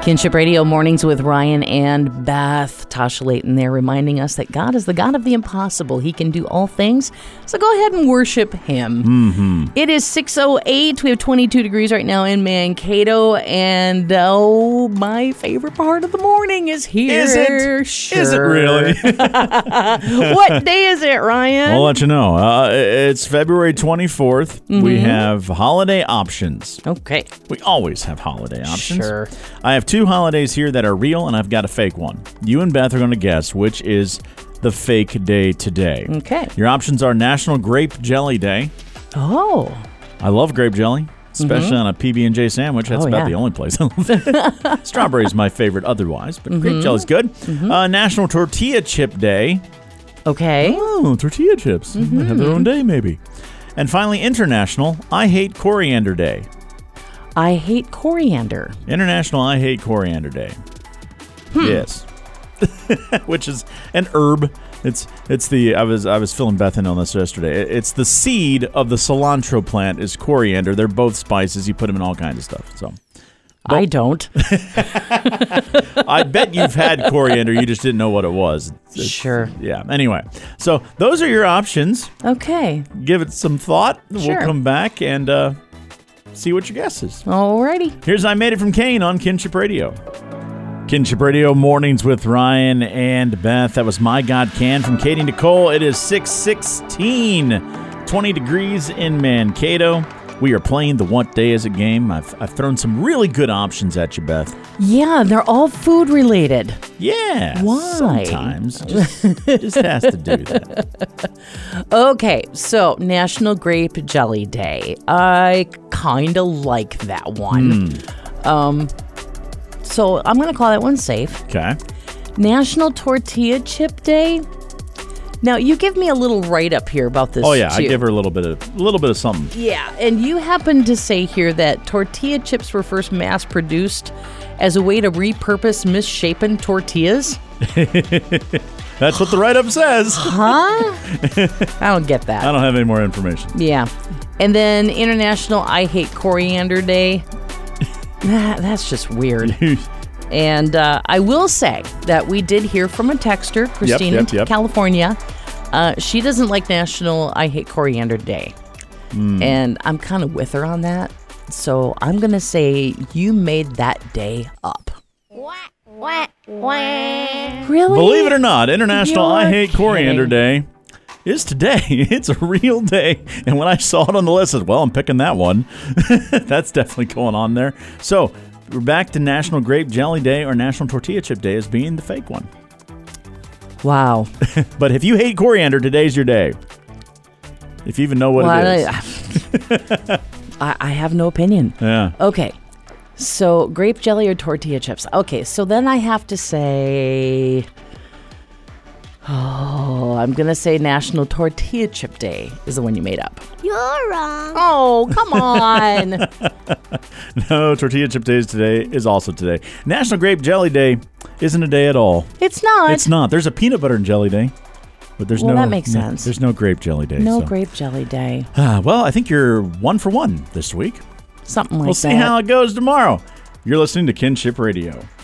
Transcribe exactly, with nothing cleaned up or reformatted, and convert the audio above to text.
Kinship Radio Mornings with Ryan and Beth. Tasha Layton there reminding us that God is the God of the impossible. He can do all things. So go ahead and worship Him. Mm-hmm. It is six oh eight. We have twenty-two degrees right now in Mankato. And oh, my favorite part of the morning is here. Is it? Sure. Is it really? What day is it, Ryan? I'll let you know. Uh, it's February twenty-fourth. Mm-hmm. We have holiday options. Okay. We always have holiday options. Sure. I have two holidays here that are real, and I've got a fake one. You and Beth are going to guess which is the fake day today. Okay. Your options are National Grape Jelly Day. Oh. I love grape jelly, especially mm-hmm. on a P B and J sandwich. That's oh, about yeah. the only place I love it. Strawberry is my favorite otherwise, but mm-hmm. grape jelly's good. Mm-hmm. Uh, National Tortilla Chip Day. Okay. Oh, tortilla chips. Mm-hmm. They have their own day, maybe. And finally, International I Hate Coriander Day. I hate coriander. International I Hate Coriander Day. Hmm. Yes. Which is an herb. It's it's the I was I was filling Beth in on this yesterday. It's the seed of the cilantro plant is coriander. They're both spices. You put them in all kinds of stuff. So but, I don't. I bet you've had coriander. You just didn't know what it was. It's, sure. Yeah. Anyway, so those are your options. Okay. Give it some thought. Sure. We'll come back and uh, see what your guess is. Alrighty. Here's I Made It from Kane on Kinship Radio. Kinship Radio Mornings with Ryan and Beth. That was My God Can from Katie Nicole. It is six sixteen, twenty degrees in Mankato. We are playing the What Day Is It game. I've, I've thrown some really good options at you, Beth. Yeah, they're all food related. Yeah. Why? Sometimes. Just, just has to do that. Okay, so National Grape Jelly Day. I kind of like that one. Mm. Um, so I'm going to call that one safe. Okay. National Tortilla Chip Day. Now, you give me a little write-up here about this, Oh, yeah. too. I give her a little bit of a little bit of something. Yeah, and you happen to say here that tortilla chips were first mass-produced as a way to repurpose misshapen tortillas? That's what the write-up says. Huh? I don't get that. I don't have any more information. Yeah. And then International I Hate Coriander Day. That, that's just weird. And uh, I will say that we did hear from a texter, Christine yep, yep, yep. in California. Uh, she doesn't like National I Hate Coriander Day. Mm. And I'm kind of with her on that. So I'm going to say you made that day up. What? What? What? Really? Believe it or not, International You're I Hate kidding. Coriander Day is today. It's a real day. And when I saw it on the list, I said, well, I'm picking that one. That's definitely going on there. So we're back to National Grape Jelly Day or National Tortilla Chip Day as being the fake one. Wow. But if you hate coriander, today's your day. If you even know what well, it is. I, I have no opinion. Yeah. Okay. So grape jelly or tortilla chips. Okay, so then I have to say... Oh, I'm going to say National Tortilla Chip Day is the one you made up. You're wrong. Oh, come on. No, Tortilla Chip Day is today, is also today. National Grape Jelly Day isn't a day at all. It's not. It's not. There's a peanut butter and jelly day, but there's well, no... that makes no, sense. There's no grape jelly day. No so. grape jelly day. Ah, well, I think you're one for one this week. Something like we'll that. see how it goes tomorrow. You're listening to Kinship Radio.